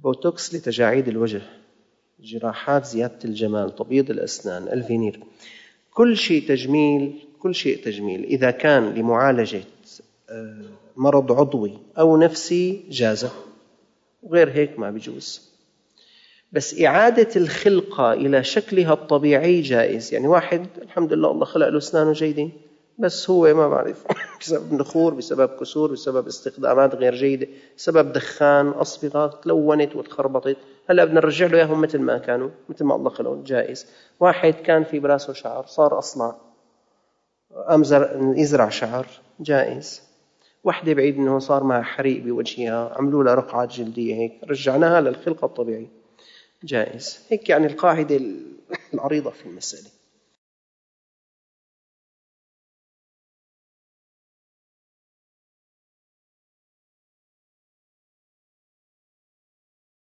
بوتوكس لتجاعيد الوجه، جراحات زيادة الجمال، تبييض الأسنان، الفينير، كل شيء تجميل، كل شيء تجميل إذا كان لمعالجة مرض عضوي أو نفسي جاز، وغير هيك ما بيجوز. بس إعادة الخلقة إلى شكلها الطبيعي جائز. يعني واحد الحمد لله الله خلق له أسنانه جيدين، بس هو ما بعرف بسبب نخور، بسبب كسور، بسبب استخدامات غير جيدة، بسبب دخان، أصبغة تلونت وتخربطت، هلأ بدنا نرجع له إياهم مثل ما كانوا، مثل ما الله خلقهم، جائز. واحد كان في براسه شعر صار أصلع، يزرع شعر، جائز. واحدة بعيد أنه صار معها حريق بوجهها، عملوا لها رقعات جلدية هيك، رجعناها للخلقة الطبيعية، جائز. هيك يعني القاعدة العريضة في المسألة.